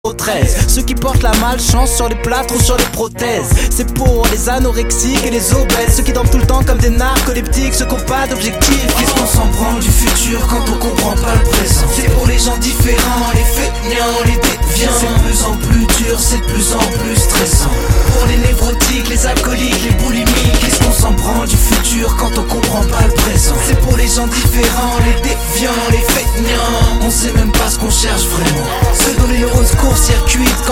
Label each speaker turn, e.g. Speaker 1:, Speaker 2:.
Speaker 1: 13. Ceux qui portent la malchance sur les plâtres ou sur les prothèses. C'est pour les anorexiques et les obèses, ceux qui dorment tout le temps comme des narcoleptiques, ceux qui n'ont pas d'objectif.
Speaker 2: Qu'est-ce qu'on s'en branle du futur quand on comprend pas le présent? C'est pour les gens différents, les feignants, les déviants. C'est de plus en plus dur, c'est de plus en plus stressant. Pour les névrotiques, les alcooliques, les boulimiques. Qu'est-ce qu'on s'en branle du futur quand on comprend pas le présent? C'est pour les gens différents, les déviants, les feignants. On sait même pas ce qu'on cherche vraiment.